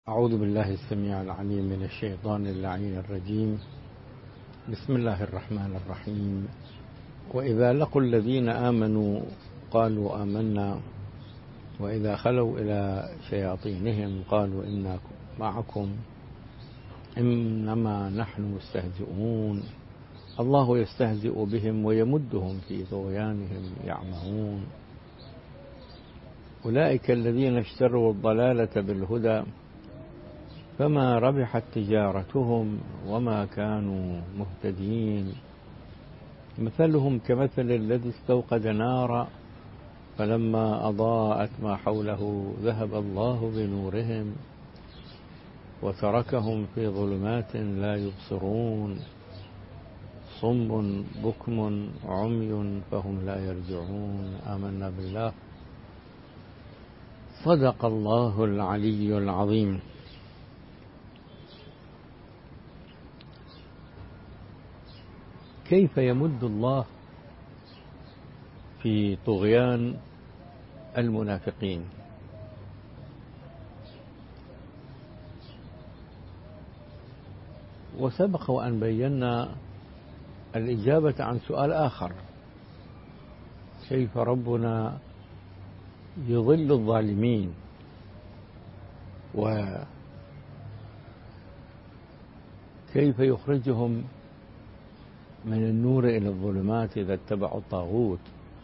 أعوذ بالله السميع العليم من الشيطان اللعين الرجيم. بسم الله الرحمن الرحيم. وإذا لقوا الذين آمنوا قالوا آمنا وإذا خلوا إلى شياطينهم قالوا إنا معكم إنما نحن مستهزئون الله يستهزئ بهم ويمدهم في طغيانهم يعمهون. أولئك الذين اشتروا الضلالة بالهدى فما ربحت تجارتهم وما كانوا مهتدين. مثلهم كمثل الذي استوقد نارا فلما أضاءت ما حوله ذهب الله بنورهم وتركهم في ظلمات لا يبصرون صم بكم عمي فهم لا يرجعون. آمنا بالله. صدق الله العلي العظيم. كيف يمد الله في طغيان المنافقين؟ وسبق وأن بينا الإجابة عن سؤال آخر: كيف ربنا يضل الظالمين وكيف يخرجهم من النور إلى الظلمات إذا اتبعوا الطاغوت.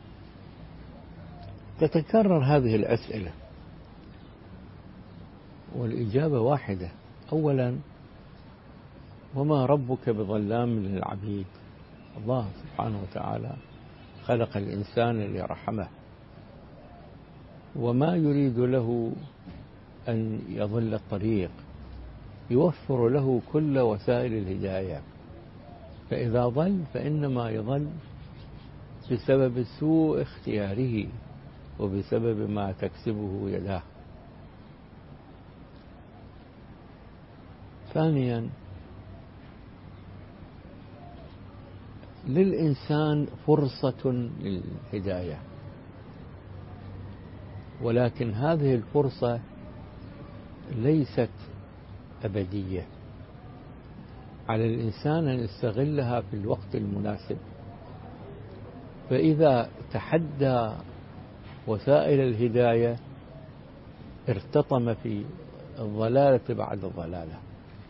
تتكرر هذه الأسئلة والإجابة واحدة: أولا، وما ربك بظلام للعبيد. الله سبحانه وتعالى خلق الإنسان ليرحمه وما يريد له أن يضل الطريق، يوفر له كل وسائل الهداية، فإذا ضل فإنما يضل بسبب سوء اختياره وبسبب ما تكسبه يداه. ثانيا، للإنسان فرصة للهداية، ولكن هذه الفرصة ليست أبدية، على الإنسان أن يستغلها في الوقت المناسب. فإذا تحدى وسائل الهداية ارتطم في الضلالة بعد الضلالة،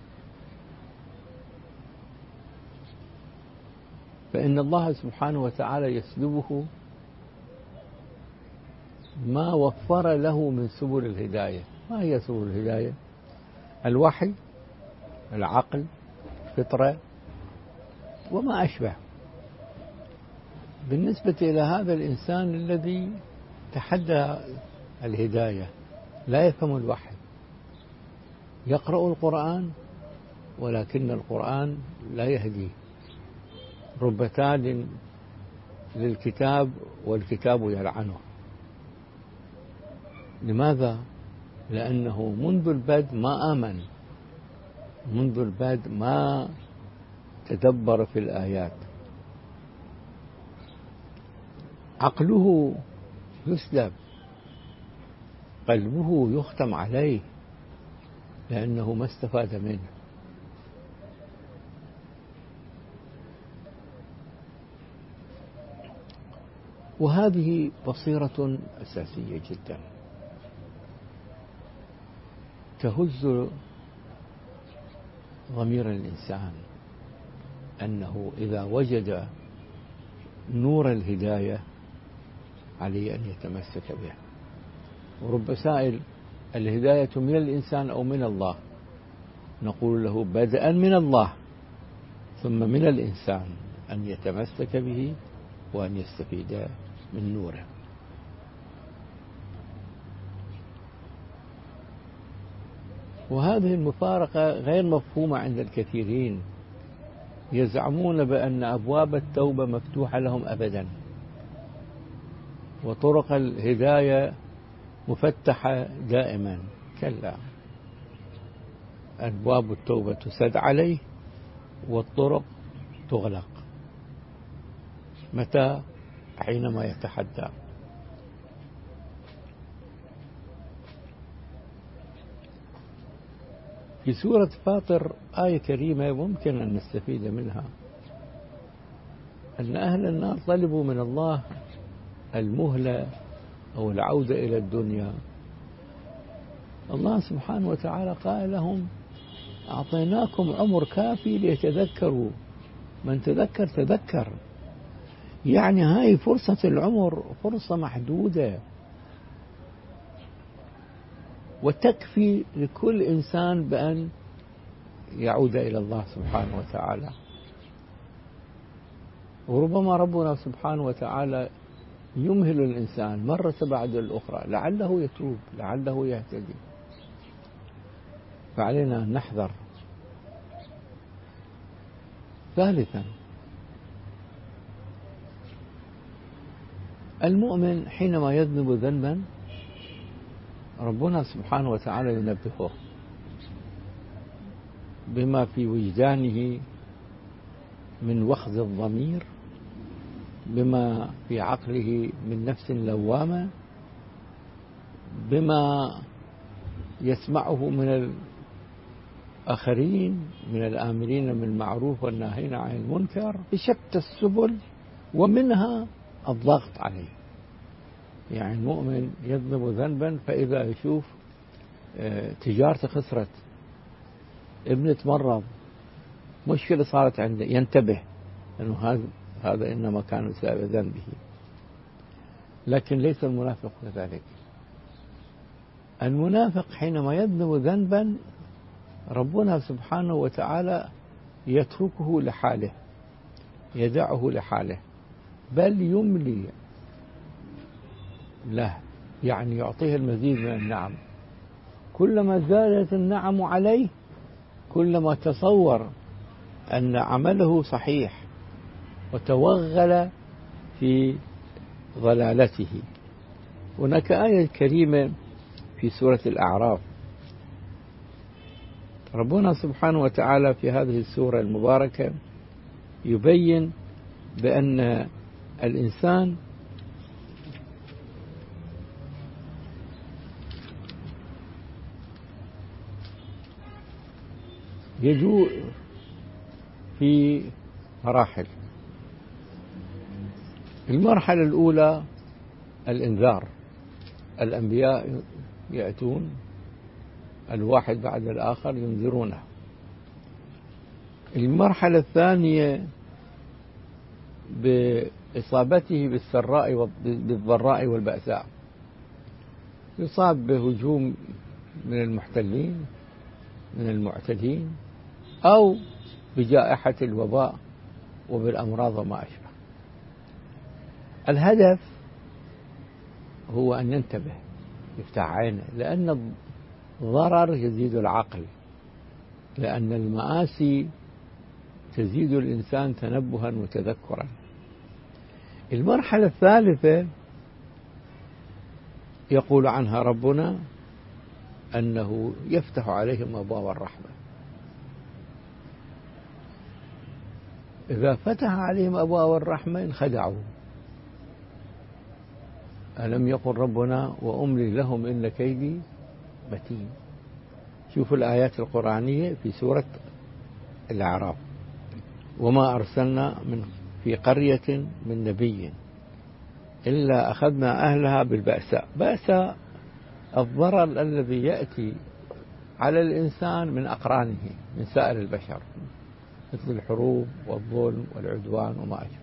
فإن الله سبحانه وتعالى يسلبه ما وفر له من سبل الهداية. ما هي سبل الهداية؟ الوحي، العقل، الفطرة وما أشبه. بالنسبة إلى هذا الإنسان الذي تحدى الهداية، لا يفهم الوحي، يقرأ القرآن ولكن القرآن لا يهديه، رب تال للكتاب والكتاب يلعنه. لماذا؟ لأنه منذ البدء ما آمن، منذ البدء ما تدبر في الآيات. عقله يسلب، قلبه يختم عليه لأنه ما استفاد منه. وهذه بصيرة أساسية جدا تهز ضمير الإنسان، أنه إذا وجد نور الهداية عليه أن يتمسك به. ورب سائل: الهداية من الإنسان أو من الله؟ نقول له: بدءا من الله، ثم من الإنسان أن يتمسك به وأن يستفيد من نوره. وهذه المفارقة غير مفهومة عند الكثيرين، يزعمون بأن أبواب التوبة مفتوحة لهم أبدا وطرق الهداية مفتحة دائما. كلا، أبواب التوبة تسد عليه والطرق تغلق. متى؟ حينما يتحدى. في سورة فاطر آية كريمة ممكن أن نستفيد منها، أن أهل النار طلبوا من الله المهلة أو العودة إلى الدنيا. الله سبحانه وتعالى قال لهم: أعطيناكم عمر كافي ليتذكروا، من تذكر تذكر. يعني هاي فرصة العمر فرصة محدودة، وتكفي لكل إنسان بأن يعود إلى الله سبحانه وتعالى. وربما ربنا سبحانه وتعالى يمهل الإنسان مرة بعد الأخرى لعله يتوب، لعله يهتدي. فعلينا أن نحذر. ثالثا، المؤمن حينما يذنب ذنبا ربنا سبحانه وتعالى ينبهه بما في وجدانه من وخز الضمير، بما في عقله من نفس لوامة، بما يسمعه من الآخرين من الآمرين بالمعروف والناهين عن المنكر بشتى السبل، ومنها الضغط عليه. يعني المؤمن يذنب ذنبا فإذا يشوف تجارته خسرت، ابنه تمرض، مشكلة صارت عنده، ينتبه أنه هذا إنما كان بسبب ذنبه. لكن ليس المنافق كذلك. المنافق حينما يذنب ذنبا ربنا سبحانه وتعالى يتركه لحاله، يدعه لحاله، بل يملي له، يعني يعطيه المزيد من النعم. كلما زادت النعم عليه كلما تصور أن عمله صحيح وتوغل في ضلالته. هناك آية كريمة في سورة الأعراف، ربنا سبحانه وتعالى في هذه السورة المباركة يبين بأن الإنسان يجوء في مراحل. المرحلة الأولى الإنذار، الأنبياء يأتون الواحد بعد الآخر ينذرونه. المرحلة الثانية بإصابته بالضراء والبأساء، يصاب بهجوم من المحتلين من المعتدين، أو بجائحة الوباء وبالأمراض وما أشبه. الهدف هو أن ينتبه، يفتح عينه، لأن الضرر يزيد العقل، لأن المآسي تزيد الإنسان تنبها وتذكرا. المرحلة الثالثة يقول عنها ربنا أنه يفتح عليهم أبواب الرحمة. إذا فتح عليهم أبواب الرحمة انخدعوا. ألم يقل ربنا وأملي لهم إن كيدي متين. شوفوا الآيات القرآنية في سورة الأعراف: وما أرسلنا في قرية من نبي إلا أخذنا أهلها بالبأساء. بأساء الضرر الذي يأتي على الإنسان من أقرانه من سائر البشر، مثل الحروب والظلم والعدوان وما أشبه.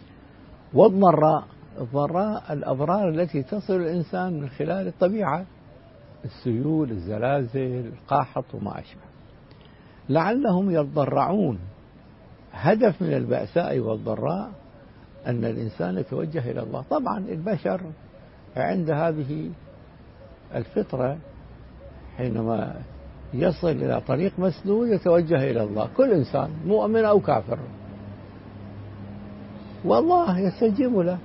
والضراء الأضرار التي تصل الإنسان من خلال الطبيعة، السيول، الزلازل، القاحط وما أشبه، لعلهم يتضرعون. هدف من البأساء والضراء أن الإنسان يتوجه إلى الله. طبعا البشر عند هذه الفطرة حينما يصل إلى طريق مسدود يتوجه إلى الله، كل إنسان مؤمن أو كافر، والله يستجيب له.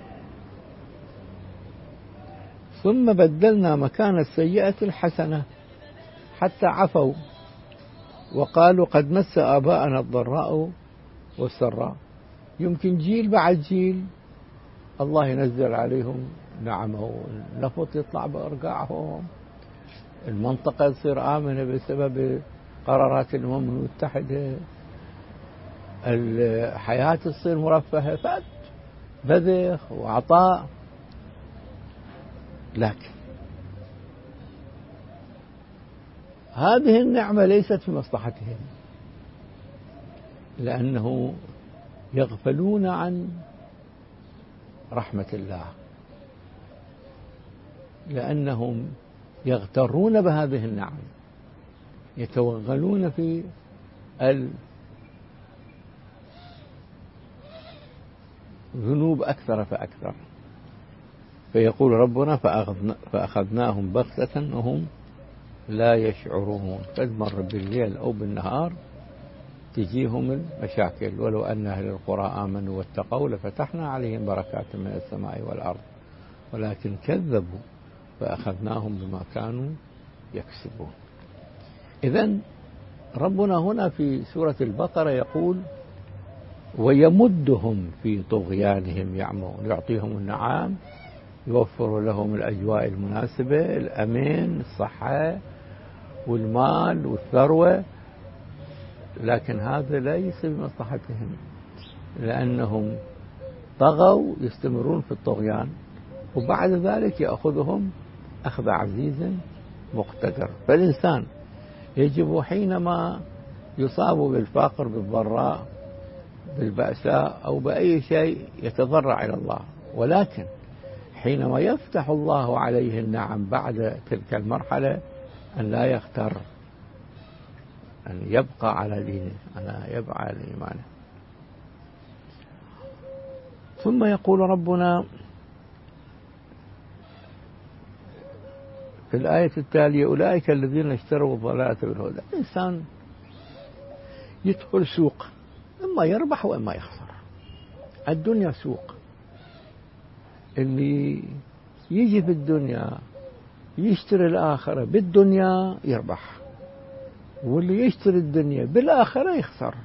ثم بدلنا مكان السيئة الحسنة حتى عفوا وقالوا قد مس آباءنا الضراء والسراء. يمكن جيل بعد جيل الله ينزل عليهم نعمه، النفط يطلع بأرقاعهم، المنطقة تصير آمنة بسبب قرارات الأمم المتحدة، الحياة تصير مرفهة، بذخ وعطاء. لكن هذه النعمة ليست في مصلحتهم، لأنه يغفلون عن رحمة الله، لأنهم يغترون بهذه النعم، يتوغلون في الذنوب أكثر فأكثر. فيقول ربنا فأخذناهم بغتة وهم لا يشعرون، تمر بالليل أو بالنهار تجيهم المشاكل. ولو أن أهل القرى آمنوا واتقوا لفتحنا عليهم بركات من السماء والأرض ولكن كذبوا فأخذناهم بما كانوا يكسبون. إذن ربنا هنا في سورة البقرة يقول ويمدهم في طغيانهم يعمهون، يعطيهم النعام، يوفر لهم الأجواء المناسبة، الأمن، الصحة والمال والثروة، لكن هذا ليس بمصلحتهم، لأنهم طغوا، يستمرون في الطغيان، وبعد ذلك يأخذهم أخذ عزيز مقتدر. فالإنسان يجب حينما يصاب بالفقر، بالضراء، بالبأساء أو بأي شيء يتضرع إلى الله، ولكن حينما يفتح الله عليه النعم بعد تلك المرحلة أن لا يختار، أن يبقى على دينه، أن يبقى على إيمانه. ثم يقول ربنا في الآية التالية أولئك الذين اشتروا الضلالة بالهدى. الإنسان يدخل سوق، إما يربح وإما يخسر. الدنيا سوق، اللي يجي في الدنيا يشتري الآخرة بالدنيا يربح، واللي يشتري الدنيا بالآخرة يخسر.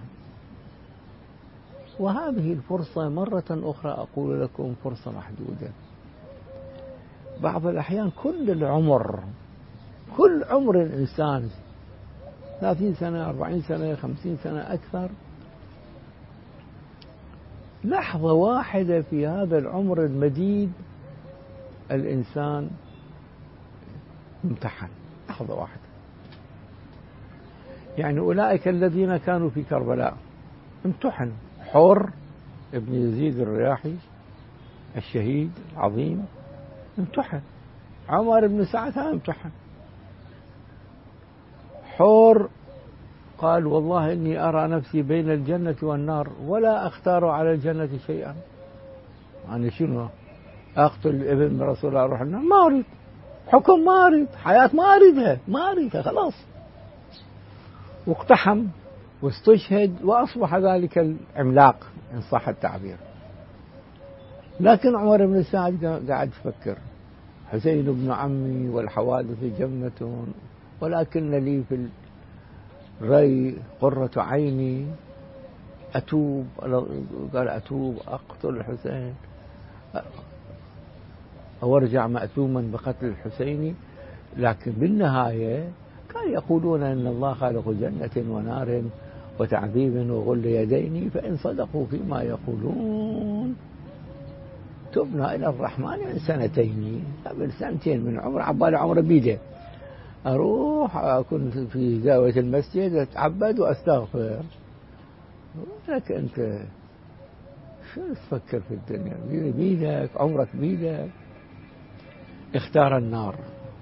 وهذه الفرصة مرة أخرى أقول لكم فرصة محدودة. بعض الأحيان كل عمر الإنسان 30 سنة 40 سنة 50 سنة أكثر، لحظة واحدة في هذا العمر المديد الإنسان امتحن، لحظة واحدة. يعني أولئك الذين كانوا في كربلاء امتحن، حور ابن يزيد الرياحي الشهيد العظيم امتحن، عمر بن سعد امتحن. حور قال والله إني أرى نفسي بين الجنة والنار ولا أختار على الجنة شيئا. يعني شنو؟ أقتل ابن من رسول الله أروح النار؟ ما أريد حكم، ما أريد حياة، ما أريدها خلاص. واقتحم واستشهد وأصبح ذلك العملاق إن صح التعبير. لكن عمر بن سعد قاعد يفكر حسين بن عمي والحوادث جمة ولكن لي في الري قرة عيني أتوب. قال أتوب أقتل الحسين أو أرجع مأثوما بقتل الحسين. لكن بالنهاية كانوا يقولون أن الله خالق جنة ونار وتعذيب وغل يدين، فإن صدقوا فيما يقولون تبنى إلى الرحمن من 2 سنين. قبل 2 من عمر عبالي عمر بيده أروح أكون في زاوية المسجد أتعبد وأستغفر. لكن أنت شو تفكر في الدنيا؟ بيدك، عمرك بيدك. اختار النار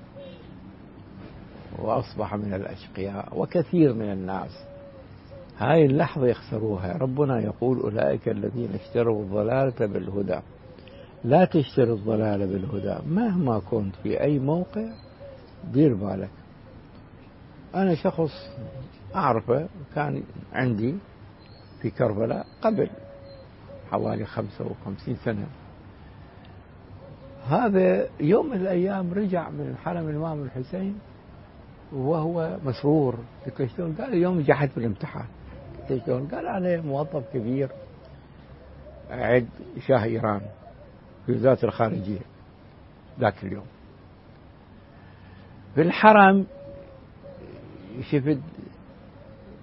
وأصبح من الأشقياء، وكثير من الناس هاي اللحظة يخسروها. ربنا يقول أولئك الذين اشتروا الضلالة بالهدى. لا تشتري الضلالة بالهدى مهما كنت في أي موقع. دير بالك، أنا شخص أعرفه كان عندي في كربلاء قبل حوالي 55 سنة. هذا يوم من الأيام رجع من حرم الإمام الحسين وهو مسرور. قلت شلون؟ قال اليوم نجحت في الامتحان. قلت شلون؟ قال أنا موظف كبير أعد شاه إيران في وزارة الخارجية ذاك اليوم. في الحرم شفت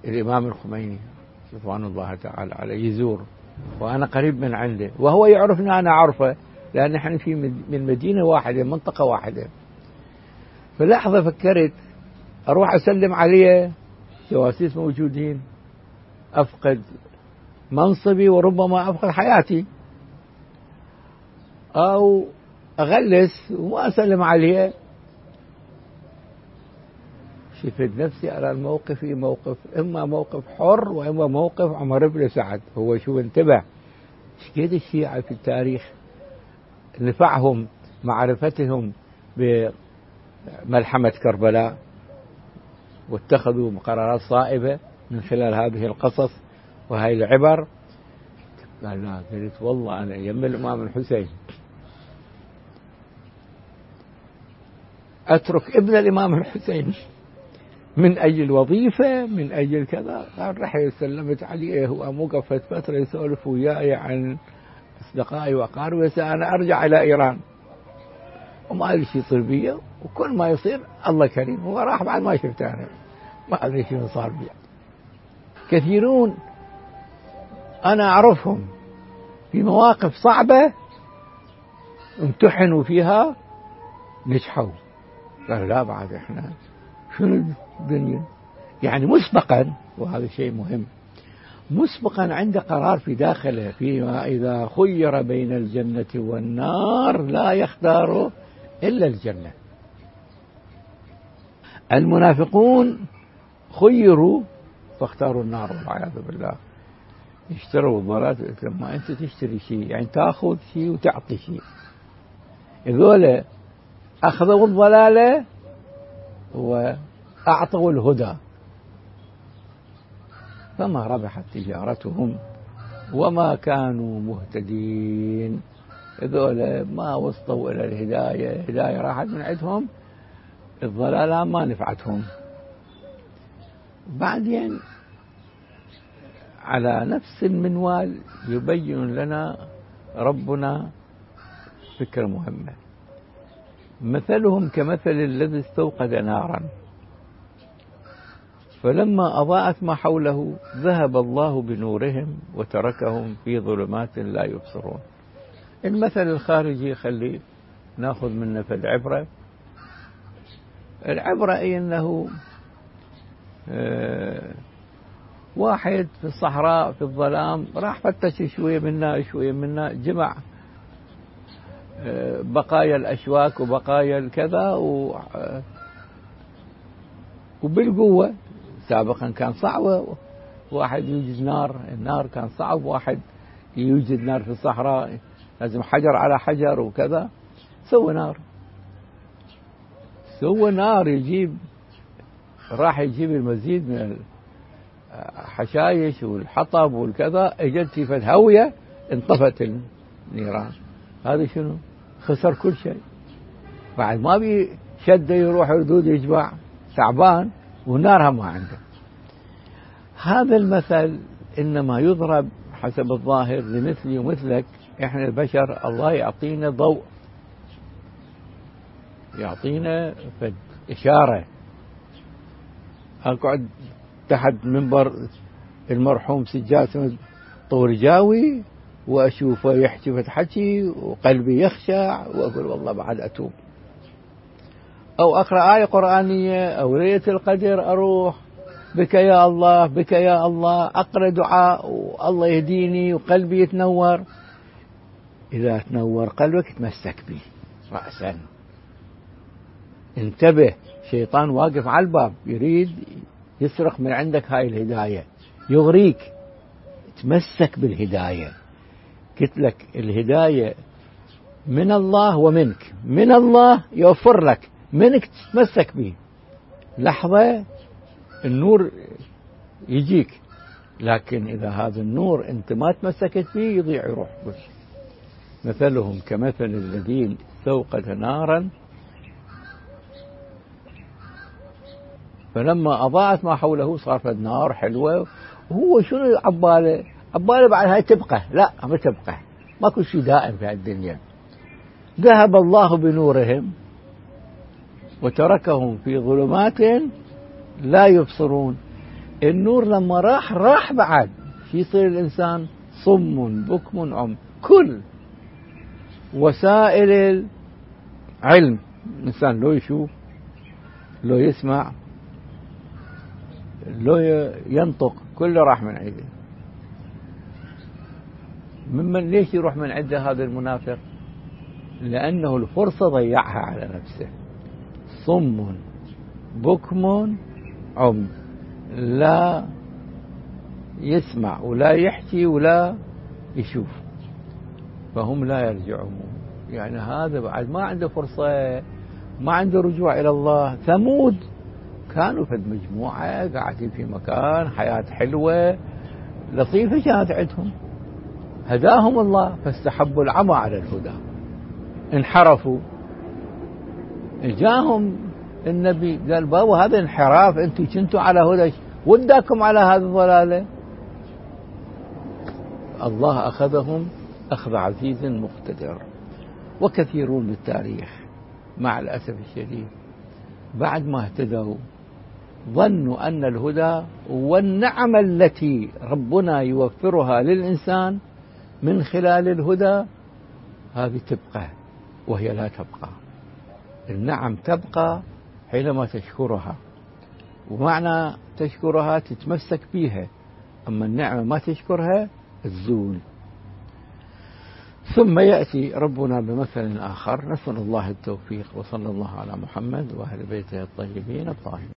الإمام الخميني رضوان الله تعالى عليه يزور، وأنا قريب من عنده وهو يعرفني أنا أعرفه، لأن احنا في من مدينة واحدة منطقة واحدة. فلحظة فكرت أروح أسلم عليه، جواسيس موجودين، أفقد منصبي وربما أفقد حياتي، أو أغلس وما أسلم عليه. شفت نفسي على الموقف موقف، إما موقف حر وإما موقف عمر بن سعد. هو شو انتبه كيد الشيعة في التاريخ نفعهم معرفتهم بملحمة كربلاء، واتخذوا قرارات صائبة من خلال هذه القصص وهي العبر. قال لا، قلت والله أنا يم الإمام الحسين أترك ابن الإمام الحسين من أجل وظيفة، من أجل كذا. قال رحل سلمت عليه وموقفت فترة يسولف وياي عن أصدقائي وأقاربي، أنا أرجع إلى إيران وما أدري شو يصير بي، وكل ما يصير الله كريم. هو راح بعد ما شفته أنا، ما أدري شو صار بي. كثيرون أنا أعرفهم في مواقف صعبة امتحنوا فيها نجحوا. قالوا لا بعد إحنا شنو الدنيا يعني مسبقا، وهذا شيء مهم، مسبقا عنده قرار في داخله فيما إذا خير بين الجنة والنار لا يختار إلا الجنة. المنافقون خيروا فاختاروا النار والعياذ بالله، اشتروا الضلالة. لما أنت تشتري شيء يعني تأخذ شيء وتعطي شيء، هذول أخذوا الضلالة وأعطوا الهدى، فما ربحت تجارتهم وما كانوا مهتدين. هذول ما وصلوا إلى الهداية، الهداية راحت من عندهم، الضلالة ما نفعتهم. بعدين على نفس المنوال يبين لنا ربنا فكرة مهمة، مثلهم كمثل الذي استوقد نارا فلما أضاءت ما حوله ذهب الله بنورهم وتركهم في ظلمات لا يبصرون. المثل الخارجي خلي ناخذ منه في العبرة. العبرة أي أنه واحد في الصحراء في الظلام راح فتش شوية منا شوية منا، جمع بقايا الأشواك وبقايا الكذا وبالقوة. سابقا كان صعبة واحد يوجد نار، النار كان صعب واحد يوجد نار في الصحراء، لازم حجر على حجر وكذا. سوى نار راح يجيب المزيد من الحشايش والحطب والكذا، اجت في هوية انطفت النيران. هذا شنو؟ خسر كل شيء، بعد ما بيشده يروح ردود يجمع، تعبان ونارها ما عنده. هذا المثل إنما يضرب حسب الظاهر لمثلي ومثلك. إحنا البشر الله يعطينا ضوء، يعطينا إشارة. أقعد تحت منبر المرحوم سجاد طورجاوي وأشوفه يحكي فتحكي وقلبي يخشع وأقول والله بعد أتوب، أو أقرأ آية قرآنية أو ليلة القدر أروح بك يا الله بك يا الله، أقرأ دعاء والله يهديني وقلبي يتنور. إذا تنور قلبك تمسك به رأسا، انتبه، شيطان واقف على الباب يريد يسرق من عندك هاي الهداية، يغريك. تمسك بالهداية. قلت لك الهداية من الله ومنك، من الله يوفر لك، منك تتمسك به. لحظة النور يجيك، لكن إذا هذا النور أنت ما تمسكت به يضيع يروح بس. مثلهم كمثل الذين استوقد نارا فلما أضاءت ما حوله صارت النار حلوة. وهو شنو عباله بعد هاي تبقى؟ لا ما تبقى، ماكو شيء دائم في الدنيا. ذهب الله بنورهم وتركهم في ظلمات لا يبصرون. النور لما راح بعد شو يصير الإنسان؟ صم بكم عم. كل وسائل العلم الإنسان لو يشوف، لو يسمع، لو ينطق، كله راح من عنده. ممن ليش يروح من عنده هذا المنافق؟ لأنه الفرصة ضيعها على نفسه. صم بكم عم، لا يسمع ولا يحكي ولا يشوف، فهم لا يرجعون. يعني هذا بعد ما عنده فرصة، ما عنده رجوع إلى الله. ثمود كانوا في مجموعة قاعدين في مكان، حياة حلوة لطيفة كانت عندهم، هداهم الله فاستحبوا العمى على الهدى، انحرفوا. جاءهم النبي قال بابا هذا انحراف، انتم كنتوا على هدى، وداكم على هذه الضلالة. الله أخذهم أخذ عزيز مقتدر. وكثيرون بالتاريخ مع الأسف الشديد بعد ما اهتدوا ظنوا أن الهدى والنعمة التي ربنا يوفرها للإنسان من خلال الهدى هذه تبقى، وهي لا تبقى. النعم تبقى حينما تشكرها، ومعنى تشكرها تتمسك بها، أما النعمة ما تشكرها تزول. ثم يأتي ربنا بمثل آخر، نسأل الله التوفيق، وصلى الله على محمد وأهل بيته الطيبين الطاهرين.